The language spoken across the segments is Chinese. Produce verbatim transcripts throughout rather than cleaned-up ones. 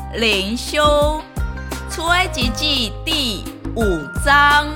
灵修出埃及记第五章。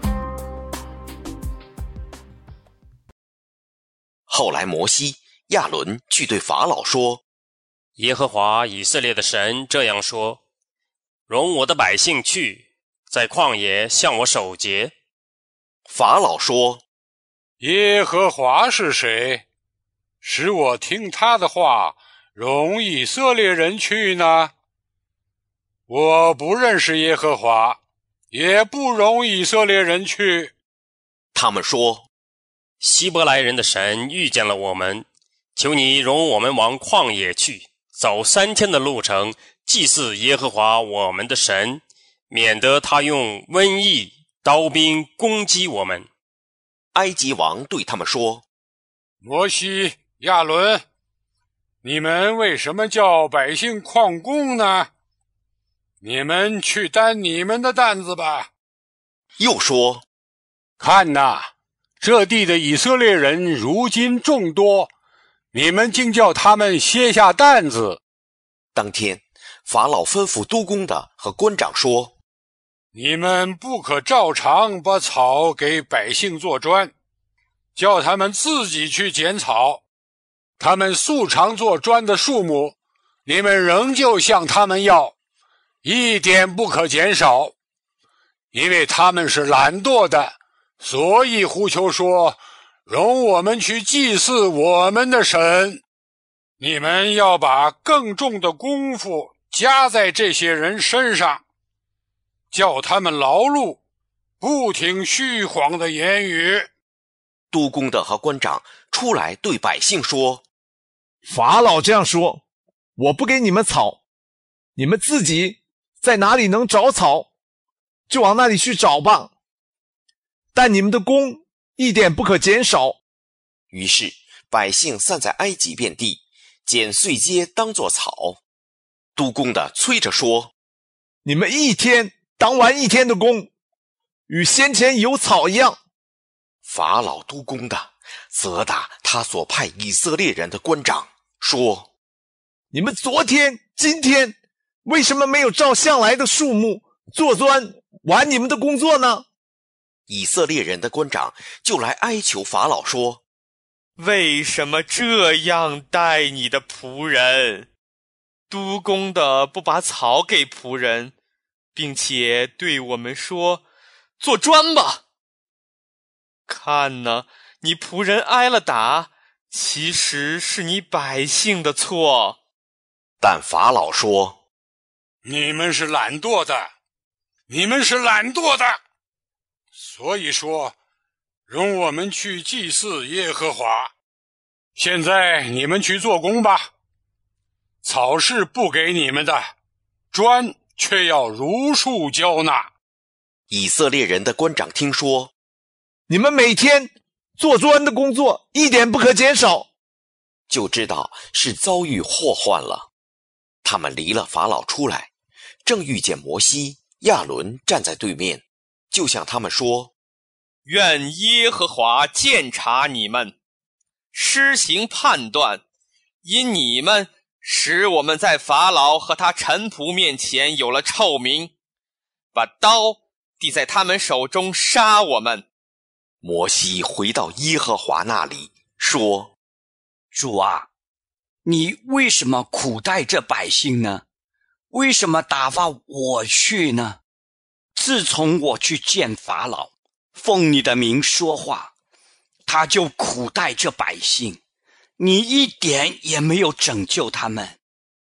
后来摩西、亚伦去对法老说： 耶和华以色列的神这样说，容我的百姓去，在旷野向我守节。 法老说： 耶和华是谁？使我听他的话，容以色列人去呢？我不认识耶和华，也不容以色列人去。 他们说： 希伯来人的神遇见了我们，求你容我们往旷野去，走三天的路程，祭祀耶和华我们的神，免得他用瘟疫、刀兵攻击我们。 埃及王对他们说： 摩西、亚伦，你们为什么叫百姓旷工呢？你们去担你们的担子吧。 又说： 看哪，这地的以色列人如今众多，你们竟叫他们卸下担子。 当天，法老吩咐督工的和官长说： 你们不可照常把草给百姓做砖，叫他们自己去捡草。他们素常做砖的数目，你们仍旧向他们要，一点不可减少。因为他们是懒惰的，所以呼求说：容我们去祭祀我们的神。你们要把更重的功夫加在这些人身上，叫他们劳碌，不听虚谎的言语。 督工的和官长出来对百姓说： 法老这样说，我不给你们草，你们自己在哪里能找草，就往那里去找吧，但你们的工一点不可减少。 于是百姓散在埃及遍地，捡碎秸当作草。督工的催着说： 你们一天当完一天的工，与先前有草一样。 法老督工的责打他所派以色列人的官长，说： 你们昨天、今天为什么没有照向来的数目做砖完你们的工作呢？ 以色列人的官长就来哀求法老说： 为什么这样待你的仆人？督工的不把草给仆人，并且对我们说：做砖吧。看哪，你仆人挨了打，其实是你百姓的错。 但法老说： 你们是懒惰的，你们是懒惰的，所以说容我们去祭祀耶和华。现在你们去做工吧，草是不给你们的，砖却要如数交纳。 以色列人的官长听说， 你们每天做砖的工作一点不可减少， 就知道是遭遇祸患了。他们离了法老出来，正遇见摩西、亚伦站在对面，就向他们说： 愿耶和华鉴察你们，施行判断，因你们使我们在法老和他臣仆面前有了臭名，把刀递在他们手中杀我们。 摩西回到耶和华那里，说： 主啊，你为什么苦待这百姓呢？为什么打发我去呢？自从我去见法老，奉你的名说话，他就苦待这百姓，你一点也没有拯救他们。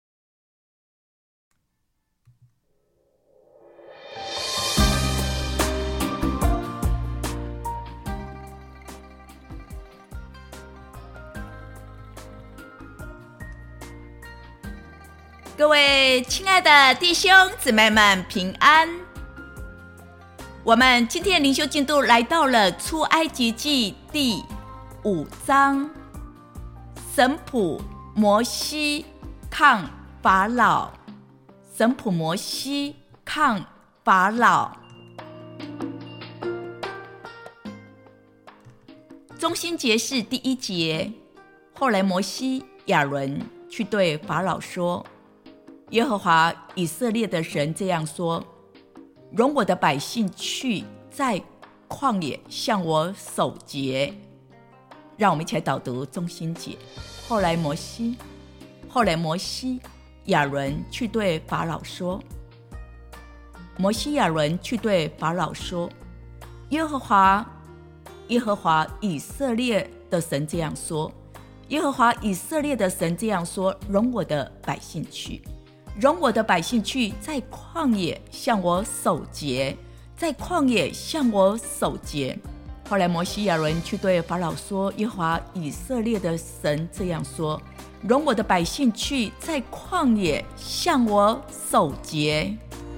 各位亲爱的弟兄姊妹们平安。我们今天的灵修进度来到了出埃及记第五章，神仆摩西抗法老。神仆摩西抗法老。中心节是第一节。后来摩西、亚伦去对法老说： 耶和华以色列的神这样说：容我的百姓去，在旷野向我守节。让我们一起来导读中心节。后来摩西后来摩西亚伦去对法老说摩西亚伦去对法老说耶和华耶和华以色列的神这样说耶和华以色列的神这样说：容我的百姓去，容我的百姓去，在旷野向我守节，在旷野向我守节。后来摩西亚伦去对法老说：耶和华以色列的神这样说：容我的百姓去，在旷野向我守节。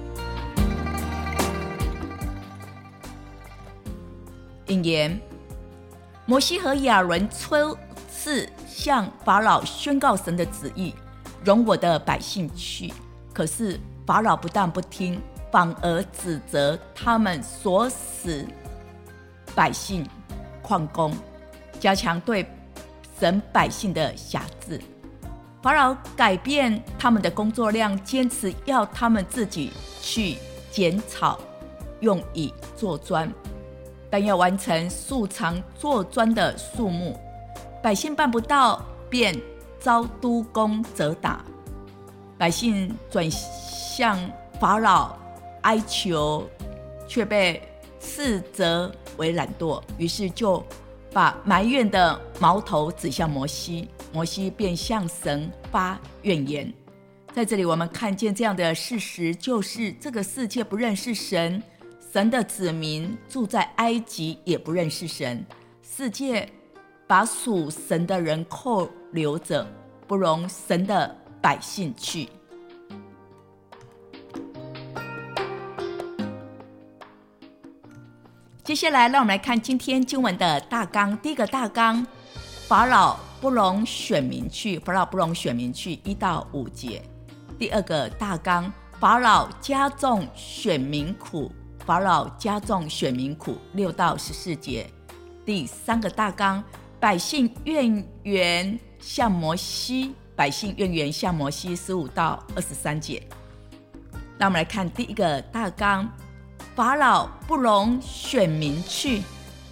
引言：摩西和亚伦初次向法老宣告神的旨意，容我的百姓去。可是法老不但不听，反而指责他们所使百姓旷工，加强对神百姓的辖制。法老改变他们的工作量，坚持要他们自己去剪草，用以做砖，但要完成数长做砖的数目，百姓办不到，便遭督工责打。百姓转向法老哀求，却被斥责为懒惰，于是就把埋怨的矛头指向摩西，摩西便向神发怨言。在这里我们看见这样的事实，就是这个世界不认识神，神的子民住在埃及也不认识神，世界把属神的人扣留着，不容神的百姓去。接下来让我们来看今天经文的大纲。第一个大纲，法老不容选民去，法老不容选民去，一到五节。第二个大纲，法老加重选民苦，法老加重选民苦，六到十四节。第三个大纲，百姓怨言向摩西，百姓怨言向摩西，十五到二十三节。让我们来看第一个大纲，法老不容选民去。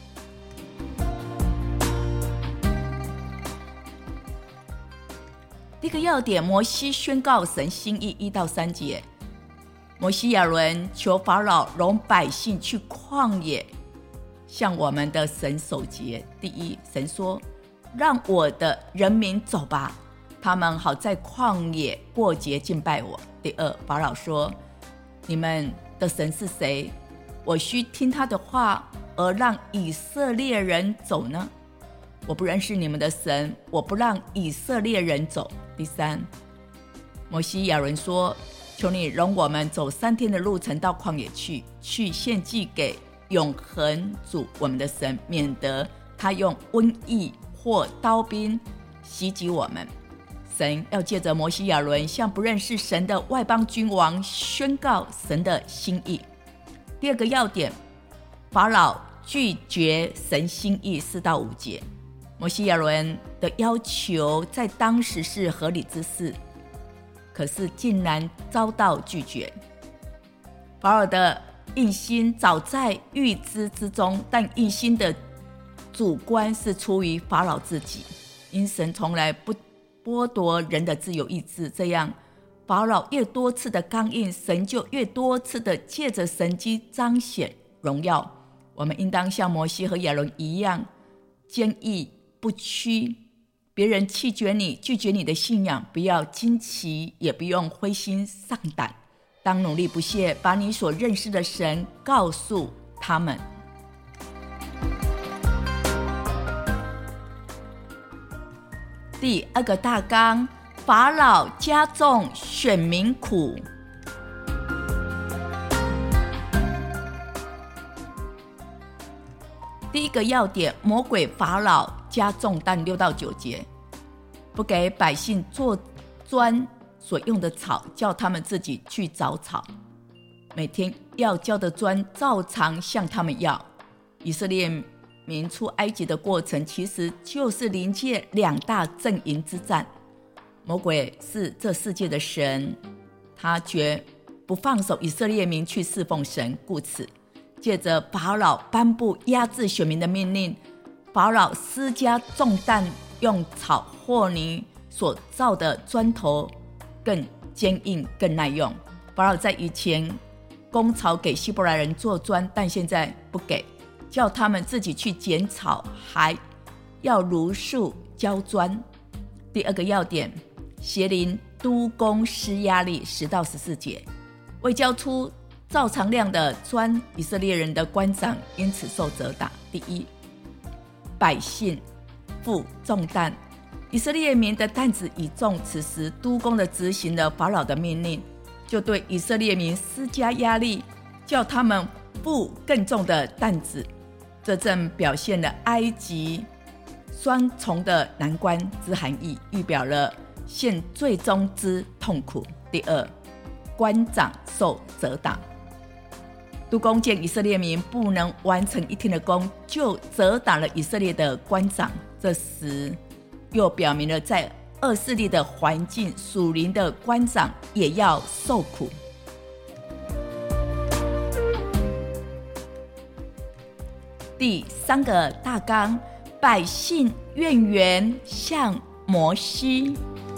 第一个要点，摩西宣告神心意，一到三节。摩西亚伦求法老容百姓去旷野向我们的神守节。第一，神说：让我的人民走吧，他们好在旷野过节敬拜我。第二，法老说：你们的神是谁？我须听他的话而让以色列人走呢？我不认识你们的神，我不让以色列人走。第三，摩西亚伦说：求你容我们走三天的路程到旷野去，去献祭给永恒主我们的神，免得他用瘟疫或刀兵袭击我们。神要借着摩西亚伦向不认识神的外邦君王宣告神的心意。第二个要点，法老拒绝神心意，四到五节。摩西亚伦的要求在当时是合理之事，可是竟然遭到拒绝。法老的硬心早在预知之中，但硬心的主观是出于法老自己，因神从来不剥夺人的自由意志，这样法老越多次的刚硬，神就越多次的借着神迹彰显荣耀。我们应当像摩西和亚伦一样坚毅不屈，别人弃绝你，拒绝你的信仰，不要惊奇，也不用灰心丧胆，当努力不懈，把你所认识的神告诉他们。第二个大纲，法老加重选民苦。第一个要点，魔鬼法老加重担，六到九节，不给百姓做砖所用的草，叫他们自己去找草，每天要交的砖照常向他们要。以色列民出埃及的过程其实就是临界两大阵营之战，魔鬼是这世界的神， 他绝不放手以色列民去侍奉神，故此借着法老颁布压制选民的命令，法老施加重担，用草和泥所造的砖头更坚硬更耐用。法老在以前供草给希伯来人做砖，但现在不给，叫他们自己去剪草，还要如数交砖。第二个要点，邪灵督工施压力，十到十四节，为交出照常量的砖，以色列人的官长因此受责打。第一，百姓负重担，以色列民的担子已重，此时督工的执行了法老的命令，就对以色列民施加压力，叫他们负更重的担子。这正表现了埃及双重的难关之含义，预表了现最终之痛苦。第二，官长受责打，督工见以色列民不能完成一天的工，就责打了以色列的官长。这时又表明了在恶势力的环境，属灵的官长也要受苦。第三个大纲，百姓怨言向摩西。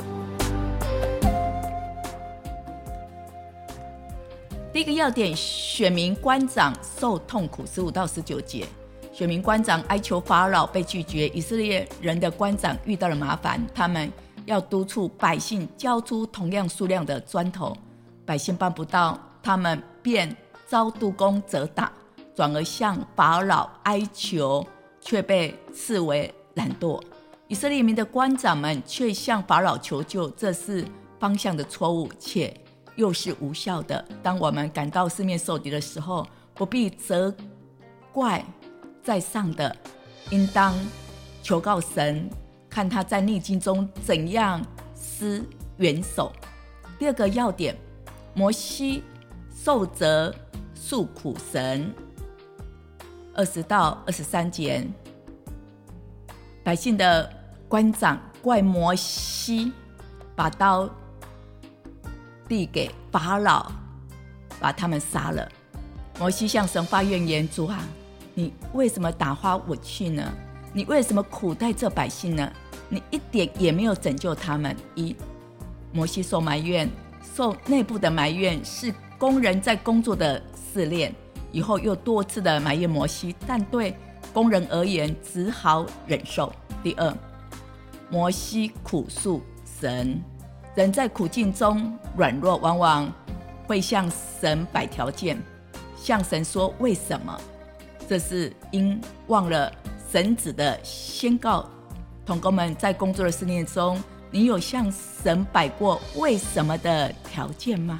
第一个要点，选民官长受痛苦，十五到十九节。选民官长哀求法老被拒绝，以色列人的官长遇到了麻烦，他们要督促百姓交出同样数量的砖头，百姓办不到，他们便遭督工责打，转而向法老哀求，却被视为懒惰。以色列民的官长们却向法老求救，这是方向的错误，且又是无效的。当我们感到四面受敌的时候，不必责怪在上的，应当求告神，看他在逆境中怎样施援手。第二个要点，摩西受责诉苦神，二十到二十三节，百姓的官长怪摩西把刀递给法老，把他们杀了。摩西向神发怨言，主啊，你为什么打发我去呢？你为什么苦待这百姓呢？你一点也没有拯救他们。一，摩西受埋怨，受内部的埋怨是工人在工作的试炼，以后又多次的埋怨摩西，但对工人而言只好忍受。第二，摩西苦诉神，人在苦境中软弱，往往会向神摆条件，向神说为什么，这是因忘了神子的宣告。同工们在工作的试炼中，你有向神摆过为什么的条件吗？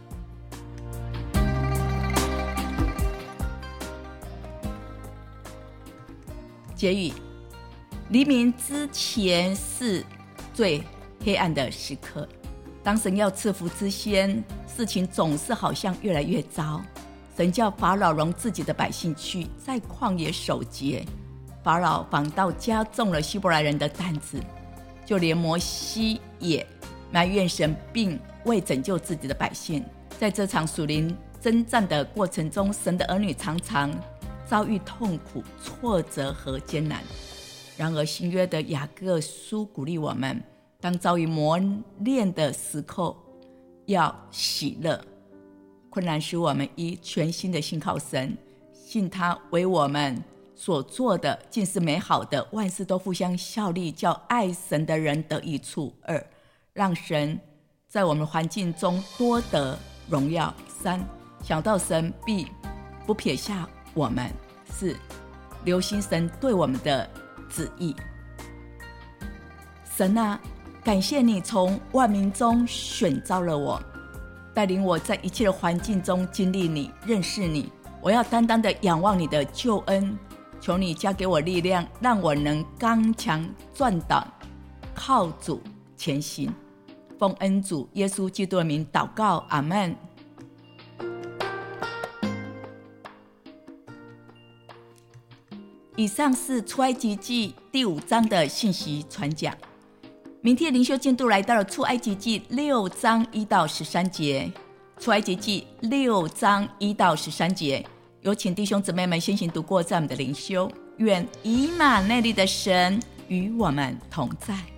结语，黎明之前是最黑暗的时刻，当神要赐福之先，事情总是好像越来越糟。神叫法老容自己的百姓去，在旷野守节，法老反倒加重了希伯来人的担子，就连摩西也埋怨神，并未拯救自己的百姓。在这场属灵征战的过程中，神的儿女常常遭遇痛苦、挫折和艰难。然而新约的雅各书鼓励我们，当遭遇磨练的时刻，要喜乐。困难使我们以全心的信靠神，信他为我们所做的尽是美好的，万事都互相效力，叫爱神的人得益处。二，让神在我们环境中多得荣耀。三，想到神必不撇下我们。四，留心神对我们的旨意。神啊，感谢你从万民中选召了我，带领我在一切的环境中经历你、认识你。我要单单的仰望你的救恩，求你加给我力量，让我能刚强壮胆，靠主前行。奉恩主耶稣基督的名祷告，阿们。以上是出埃及记第五章的信息传讲。 明天灵修进度来到了出埃及记六章一到十三节，出埃及记六章一到十三节，有请弟兄姊妹们先行读过这样的灵修。愿以马内利的神与我们同在。